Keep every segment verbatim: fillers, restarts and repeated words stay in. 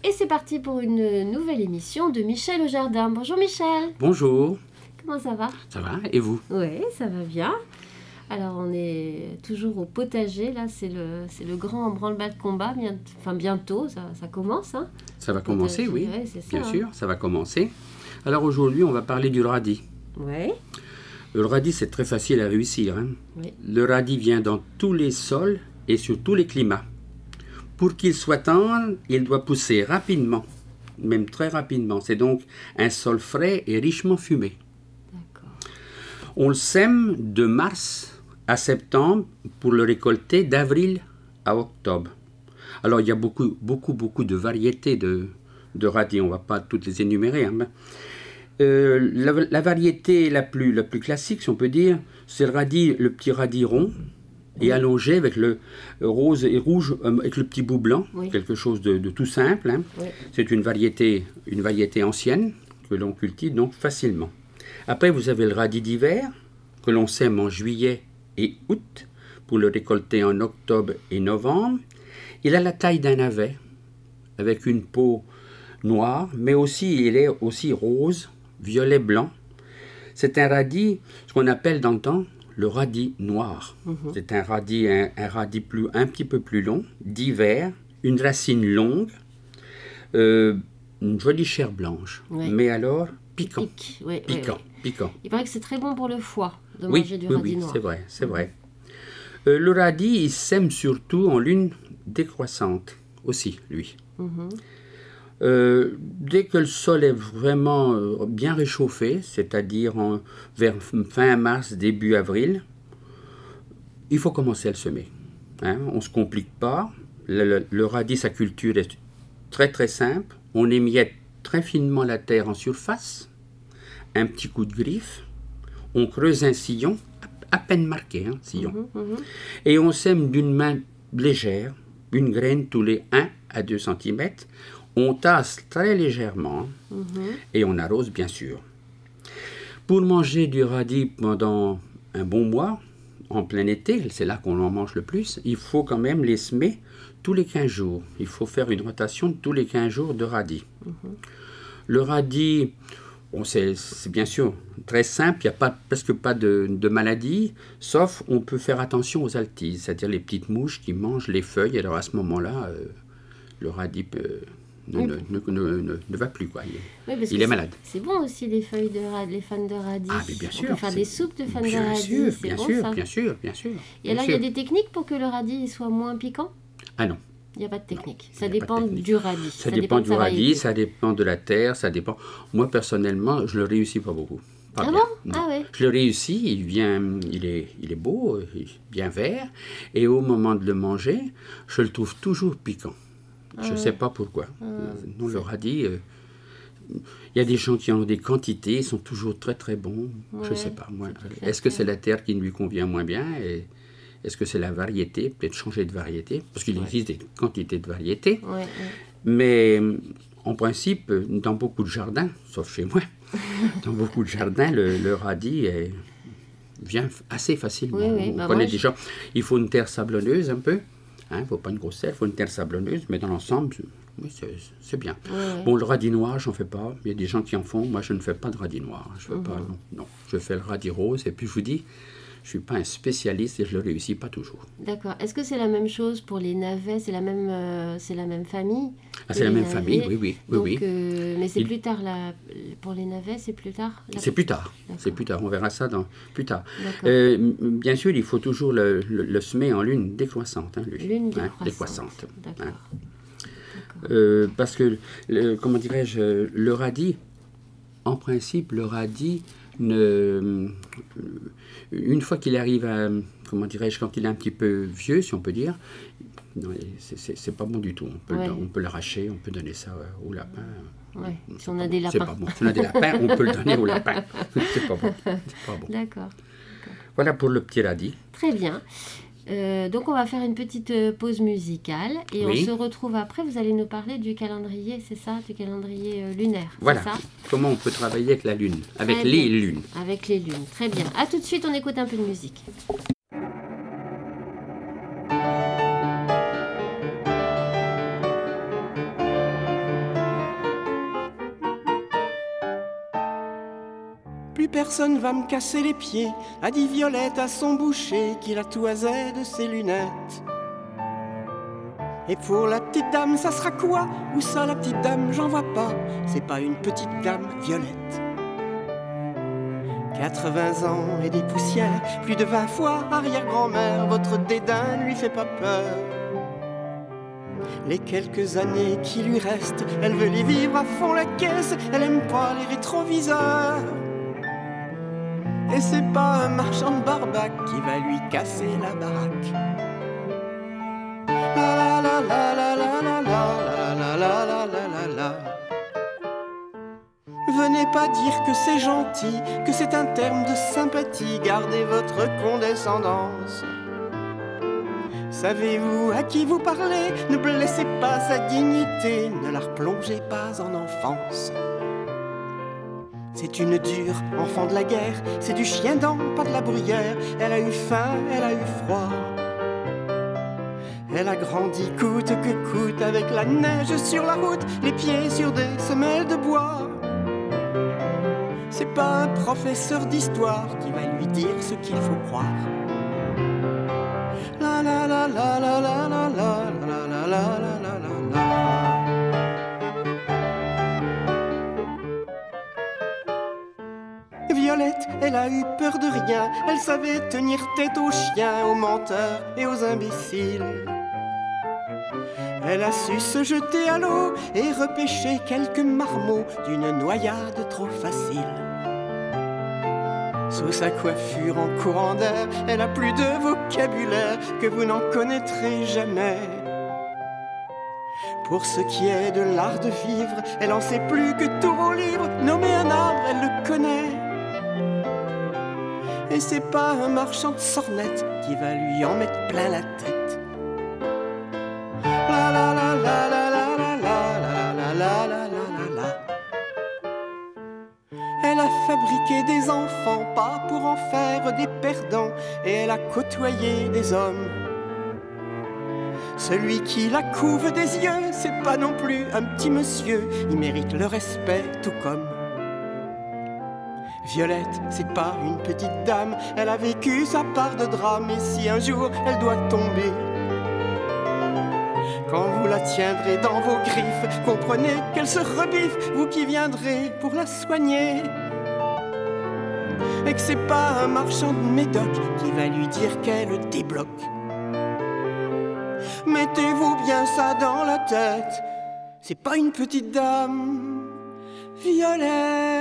Et c'est parti pour une nouvelle émission de Michel au Jardin. Bonjour Michel. Bonjour. Comment ça va? Ça va, et vous? Oui, ça va bien. Alors on est toujours au potager, là c'est le, c'est le grand branle-bas de combat, Bien, enfin bientôt, ça, ça commence. Hein. Ça va commencer, Potager, oui, ouais, c'est ça, bien hein. sûr, ça va commencer. Alors aujourd'hui, on va parler du radis. Oui. Le radis, c'est très facile à réussir. Hein. Oui. Le radis vient dans tous les sols et sur tous les climats. Pour qu'il soit tendre, il doit pousser rapidement, même très rapidement. C'est donc un sol frais et richement fumé. D'accord. On le sème de mars à septembre pour le récolter d'avril à octobre. Alors il y a beaucoup, beaucoup, beaucoup de variétés de, de radis. On ne va pas toutes les énumérer. Hein. Euh, la, la variété la plus, la plus classique, si on peut dire, c'est le radis, le petit radis rond et allongé avec le rose et rouge, euh, avec le petit bout blanc, Oui. quelque chose de, de tout simple. Hein. Oui. C'est une variété, une variété ancienne que l'on cultive donc facilement. Après, vous avez le radis d'hiver que l'on sème en juillet et août pour le récolter en octobre et novembre. Il a la taille d'un navet avec une peau noire, mais aussi il est aussi rose, violet, blanc. C'est un radis, ce qu'on appelle dans le temps le radis noir. Mm-hmm. C'est un radis, un, un radis plus, un petit peu plus long, d'hiver, une racine longue, euh, une jolie chair blanche, Oui. mais alors piquant. Pique. Oui, piquant, oui, oui. piquant. Il paraît que c'est très bon pour le foie de Oui, manger du oui, radis oui, noir. c'est vrai, c'est vrai. Euh, le radis, il sème surtout en lune décroissante aussi, lui. Mm-hmm. Euh, dès que le sol est vraiment euh, bien réchauffé, c'est-à-dire en, vers fin mars, début avril, il faut commencer à le semer. Hein, on ne se complique pas. Le, le, le radis, sa culture est très très simple. On émiette très finement la terre en surface, un petit coup de griffe, on creuse un sillon, à peine marqué, hein, sillon, Mmh, mmh. et on sème d'une main légère, une graine tous les un à deux centimètres. On tasse très légèrement, mmh. et on arrose bien sûr. Pour manger du radis pendant un bon mois, en plein été, c'est là qu'on en mange le plus, il faut quand même les semer tous les quinze jours. Il faut faire une rotation de tous les quinze jours de radis. Mmh. Le radis, bon, c'est, c'est bien sûr très simple, il n'y a pas, presque pas de, de maladie, sauf on peut faire attention aux altises, c'est-à-dire les petites mouches qui mangent les feuilles. Alors à ce moment-là, euh, le radis peut, ne, oui. ne, ne, ne, ne, ne va plus, quoi. Il, oui, parce il que est malade. C'est bon aussi les feuilles de radis, les fans de radis. Ah, mais bien sûr. On peut faire des soupes de fans de bien radis, sûr, c'est bien bon sûr, ça. Bien sûr, bien sûr. Et alors il y a des techniques pour que le radis soit moins piquant? Ah non. Il n'y a pas de technique. Non, ça dépend du radis. Ça, ça dépend, dépend du radis, ça dépend de la terre, ça dépend. Moi, personnellement, je le réussis pas beaucoup. Pas ah bien. bon? Ah ouais. Je le réussis, il, vient, il, est, il est beau, il est bien vert, et au moment de le manger, je le trouve toujours piquant. Ah je ne sais pas pourquoi. Ah, non, le radis, euh, il y a des gens qui en ont des quantités, ils sont toujours très très bons. Ouais, je ne sais pas. Moi, est-ce que c'est la terre qui lui convient moins bien et est-ce que c'est la variété? Peut-être changer de variété, parce qu'il ouais. existe des quantités de variétés. Ouais, ouais. Mais en principe, dans beaucoup de jardins, sauf chez moi, dans beaucoup de jardins, le, le radis est, vient assez facilement. Oui, oui, On bah connaît moi, déjà. Je... Il faut une terre sablonneuse un peu. Il hein, ne faut pas une grosse terre, il faut une terre sablonneuse, mais dans l'ensemble, oui, c'est, c'est bien. Ouais. Bon, le radis noir, j'en fais pas. Il y a des gens qui en font. Moi, je ne fais pas de radis noir. Je fais mm-hmm. pas, non, non. Je fais le radis rose. Et puis, je vous dis, je ne suis pas un spécialiste et je ne le réussis pas toujours. D'accord. Est-ce que c'est la même chose pour les navets? C'est la même, euh, c'est la même famille? Ah, c'est la même navets. famille, oui, oui. Donc, oui, oui. Euh, mais c'est Il... plus tard, là. Pour les navets, c'est plus tard la... C'est plus tard. D'accord. C'est plus tard. On verra ça dans... plus tard. Euh, bien sûr, il faut toujours le, le, le semer en lune décroissante. Hein, lui. Lune décroissante. Hein, décroissante. D'accord. Hein. Euh, parce que, le, comment dirais-je, le radis, en principe, le radis... Ne, une fois qu'il arrive à, comment dirais-je, quand il est un petit peu vieux, si on peut dire, non, c'est, c'est, c'est pas bon du tout. On peut, ouais. on peut l'arracher, on peut donner ça au lapin. Ouais. Si on a des lapins. C'est pas bon. Si on a des lapins, on peut le donner au lapin. C'est pas bon. C'est pas bon. D'accord. D'accord. Voilà pour le petit radis. Très bien. Euh, donc on va faire une petite pause musicale et oui. on se retrouve après. Vous allez nous parler du calendrier, c'est ça, du calendrier euh, lunaire. Voilà. C'est ça Comment on peut travailler avec la lune, avec Très les bien. lunes. Avec les lunes. Très bien. À tout de suite. On écoute un peu de musique. Plus personne va me casser les pieds, a dit Violette à son boucher qui la toisait de ses lunettes. Et pour la petite dame, ça sera quoi? Où ça la petite dame? J'en vois pas, c'est pas une petite dame, Violette. quatre-vingts ans et des poussières, plus de vingt fois arrière-grand-mère, votre dédain ne lui fait pas peur. Les quelques années qui lui restent, elle veut les vivre à fond la caisse, elle aime pas les rétroviseurs. Et c'est pas un marchand de barbac qui va lui casser la baraque. La la la la la la la la la la la la la. Venez pas dire que c'est gentil, que c'est un terme de sympathie, gardez votre condescendance. Savez-vous à qui vous parlez? Ne blessez pas sa dignité, ne la replongez pas en enfance. C'est une dure enfant de la guerre, c'est du chien dent, pas de la bruyère. Elle a eu faim, elle a eu froid. Elle a grandi coûte que coûte avec la neige sur la route, les pieds sur des semelles de bois. C'est pas un professeur d'histoire qui va lui dire ce qu'il faut croire. La la la la la la la la la la la la la la. Violette, elle a eu peur de rien, elle savait tenir tête aux chiens, aux menteurs et aux imbéciles. Elle a su se jeter à l'eau et repêcher quelques marmots d'une noyade trop facile. Sous sa coiffure en courant d'air, elle a plus de vocabulaire que vous n'en connaîtrez jamais. Pour ce qui est de l'art de vivre, elle en sait plus que tous vos livres. Nommer un arbre, elle le connaît. Et c'est pas un marchand de sornettes qui va lui en mettre plein la tête. La la la la la la la la la la la la la. Elle a fabriqué des enfants, pas pour en faire des perdants, et elle a côtoyé des hommes. Celui qui la couve des yeux, c'est pas non plus un petit monsieur, il mérite le respect tout comme. Violette, c'est pas une petite dame, elle a vécu sa part de drame, et si un jour elle doit tomber, quand vous la tiendrez dans vos griffes, comprenez qu'elle se rebiffe, vous qui viendrez pour la soigner. Et que c'est pas un marchand de médoc qui va lui dire qu'elle débloque. Mettez-vous bien ça dans la tête, c'est pas une petite dame, Violette.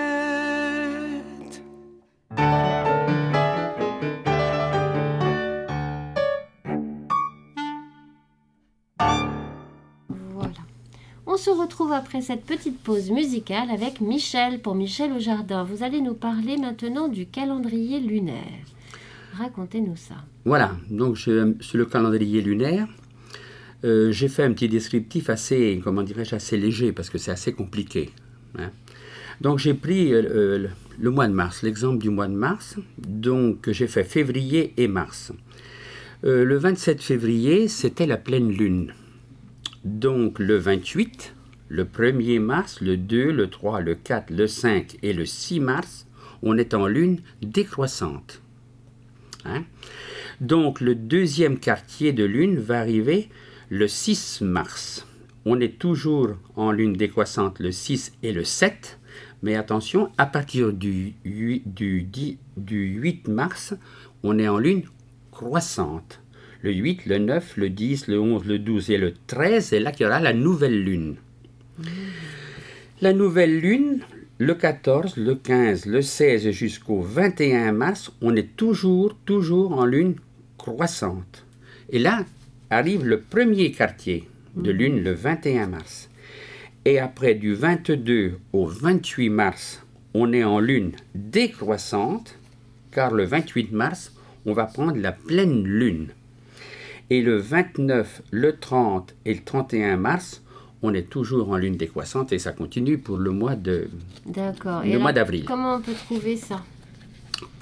On se retrouve après cette petite pause musicale avec Michel, pour Michel au jardin. Vous allez nous parler maintenant du calendrier lunaire. Racontez-nous ça. Voilà, donc je, sur le calendrier lunaire, euh, j'ai fait un petit descriptif assez, comment dirais-je, assez léger, parce que c'est assez compliqué. Hein. Donc j'ai pris euh, le, le mois de mars, l'exemple du mois de mars, donc j'ai fait février et mars. Euh, le vingt-sept février, c'était la pleine lune. Donc le vingt-huit, le premier mars, le deux, le trois, le quatre, le cinq et le six mars, on est en lune décroissante. Hein? Donc le deuxième quartier de lune va arriver le six mars. On est toujours en lune décroissante le six et le sept, mais attention, à partir du huit, du dix, du huit mars, on est en lune croissante. Le huit, le neuf, le dix, le onze, le douze et le treize, c'est là qu'il y aura la nouvelle lune. Mmh. La nouvelle lune, le quatorze, le quinze, le seize jusqu'au vingt et un mars, on est toujours, toujours en lune croissante. Et là arrive le premier quartier de lune, le vingt et un mars. Et après, du vingt-deux au vingt-huit mars, on est en lune décroissante, car le vingt-huit mars, on va prendre la pleine lune. Et le vingt-neuf, le trente et le trente et un mars, on est toujours en lune décroissante et ça continue pour le mois de D'accord. le et mois là, d'avril. Comment on peut trouver ça?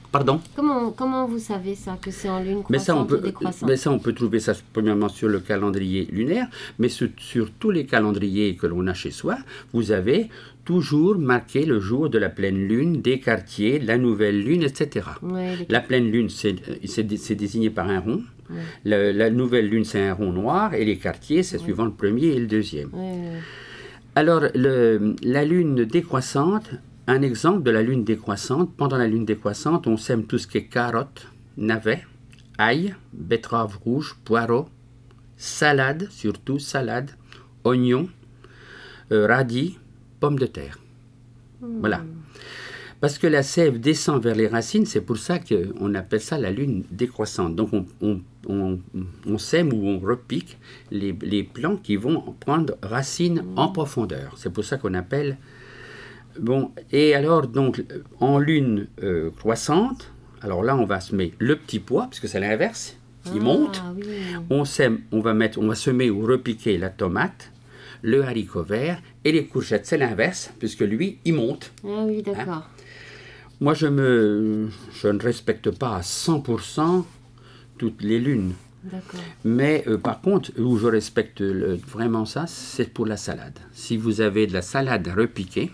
Pardon? Comment, comment vous savez ça, que c'est en lune mais ça, on croissante peut, ou décroissante? mais ça, on peut trouver ça premièrement sur le calendrier lunaire, mais sur, sur tous les calendriers que l'on a chez soi, vous avez toujours marqué le jour de la pleine lune, des quartiers, la nouvelle lune, et cetera. Ouais, les- La pleine lune, c'est c'est- c'est désigné par un rond. Ouais. La, la nouvelle lune, c'est un rond noir, et les quartiers, c'est suivant le premier et le deuxième. ouais, ouais. Alors, le- la lune décroissante, un exemple de la lune décroissante, pendant la lune décroissante, on sème tout ce qui est carottes, navets, ail, betterave rouge, poireaux, salade, surtout salade, oignons, euh, radis, pommes de terre. Voilà. Parce que la sève descend vers les racines, c'est pour ça qu'on appelle ça la lune décroissante. Donc on, on, on, on sème ou on repique les, les plants qui vont prendre racine en profondeur. C'est pour ça qu'on appelle... Bon, et alors, donc, en lune euh, croissante, alors là, on va semer le petit pois, parce que c'est l'inverse, il Ah, monte. oui. On sème, on va mettre, on va semer ou repiquer la tomate, le haricot vert et les courgettes. C'est l'inverse, puisque lui, il monte. Ah oui, d'accord. Moi, je, me, je ne respecte pas à cent pour cent toutes les lunes. D'accord. Mais euh, par contre, où je respecte le- vraiment ça, c'est pour la salade. Si vous avez de la salade repiquée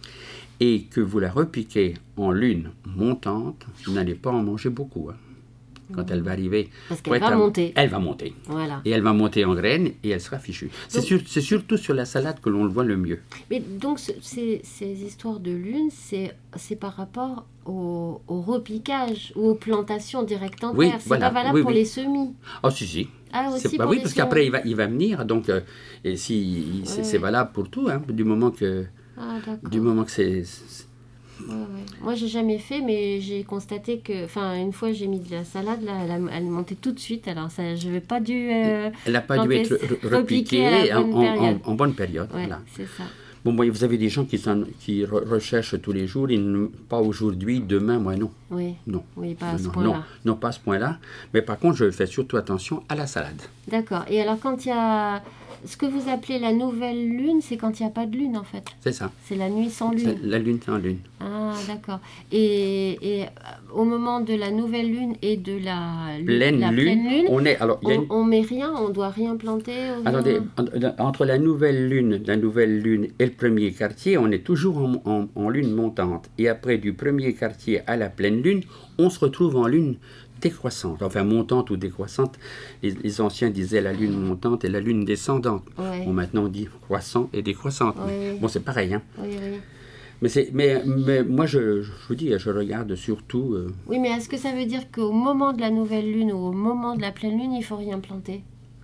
et que vous la repiquez en lune montante, vous n'allez pas en manger beaucoup. hein. Quand elle va arriver... Parce pour qu'elle être va à- monter. Elle va monter. Voilà. Et elle va monter en graines et elle sera fichue. C'est Donc- sur- c'est surtout sur la salade que l'on le voit le mieux. Mais donc, ce- ces, ces histoires de lune, c'est c'est par rapport au, au repiquage ou aux plantations directes en Oui, terre. C'est voilà. pas valable Oui, pour oui. les semis. Ah, si, si. Ah, aussi C'est- bah pour oui, les parce semis. qu'après, il va, il va venir. Donc, euh, et si, il- c'est Ouais, c'est ouais. valable pour tout, hein, du moment que, Ah, d'accord. du moment que c'est... c'est- Ouais, ouais. Moi, j'ai jamais fait, mais j'ai constaté que, enfin, une fois, j'ai mis de la salade, là, elle, a- elle montait tout de suite. Alors, ça, je n'avais pas dû. euh, Elle n'a pas dû planter- être re- repiquée à repiquée la en, bonne en- période. en- en bonne période. Ouais, Voilà. c'est ça. Bon, moi, vous avez des gens qui, sont, qui re- recherchent tous les jours, ils ne- pas aujourd'hui, demain, moi non. Oui. Non. Oui, pas à ce non, point-là. non, non, pas à ce point-là. Mais par contre, je fais surtout attention à la salade. D'accord. Et alors, quand il y a. Ce que vous appelez la nouvelle lune, c'est quand il n'y a pas de lune, en fait. C'est ça. C'est la nuit sans C'est lune. la lune en lune. Ah, d'accord. Et, et euh, au moment de la nouvelle lune et de la, lu- Pleine la lune, pleine lune, on est... Alors, il y a on, une- on met rien, on doit rien planter. rien- Attendez, en- entre la nouvelle lune, la nouvelle lune et le premier quartier, on est toujours en, en- en lune montante. Et après, du premier quartier à la pleine lune, on se retrouve en lune décroissante. Enfin, montante ou décroissante. Les, les anciens disaient la lune montante et la lune descendante. Ouais. Bon, maintenant, on dit croissant et décroissante. Ouais, oui. Bon, c'est pareil, hein. Oui, oui. Mais, c'est, mais, mais moi, je, je vous dis, je regarde surtout... euh, Oui, mais est-ce que ça veut dire qu'au moment de la nouvelle lune ou au moment de la pleine lune, il faut rien planter?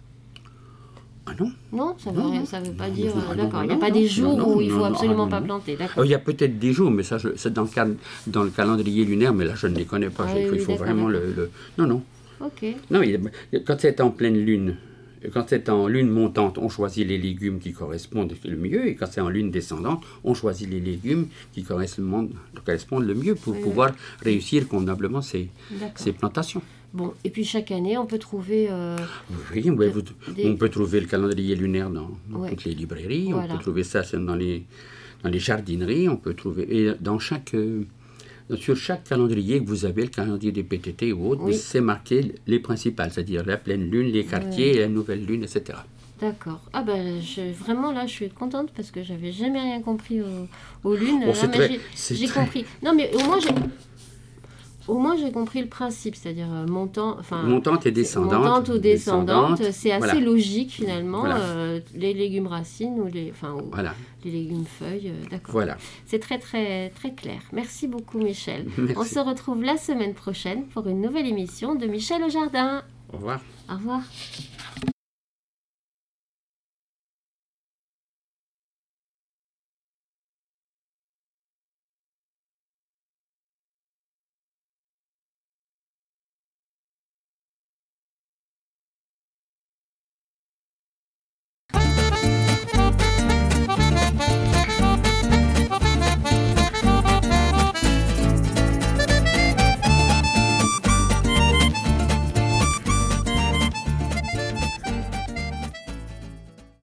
Ah non. Non, ça veut, Non, rien- non. ça veut pas Non, dire. non, euh, non, D'accord. Il n'y a non, pas non, des non, jours non, où il non, faut non, absolument ah, pas non. planter. Alors, D'accord. il y a peut-être des jours, mais ça, je- c'est dans le, cadre- dans le calendrier lunaire, mais là, je ne les connais pas. Ah il oui, faut, il oui, faut d'accord, vraiment le, le- Non, non. Ok. Non, il- quand c'est en pleine lune, quand c'est en lune montante, on choisit les légumes qui correspondent le mieux, et quand c'est en lune descendante, on choisit les légumes qui correspondent, correspondent le mieux pour Oui, pouvoir réussir convenablement ces, D'accord. ces plantations. Bon, et puis chaque année, on peut trouver. euh, Oui, ouais, vous- Des- on peut trouver le calendrier lunaire dans, dans Ouais. toutes les librairies, Voilà. on peut trouver ça dans les, dans les jardineries, on peut trouver... Et dans chaque... euh, sur chaque calendrier que vous avez, le calendrier des P T T ou autre, Oui. c'est marqué les principales, c'est-à-dire la pleine lune, les quartiers, et la nouvelle lune, et cetera. D'accord. Ah ben, je, vraiment, là, je suis contente parce que j'avais jamais rien compris aux, aux lunes. Bon, Là, c'est mais très- j'ai- c'est j'ai très- compris. Non, mais au moins, j'ai... Au moins, j'ai compris le principe, c'est-à-dire euh, montant, enfin, Montante et descendante. montante ou descendante, c'est assez voilà. logique finalement. Voilà. euh, les légumes racines ou les, enfin, ou Voilà, les légumes feuilles, euh, d'accord. voilà. C'est très très très clair. Merci beaucoup, Michel. Merci. On se retrouve la semaine prochaine pour une nouvelle émission de Michel au jardin. Au revoir. Au revoir.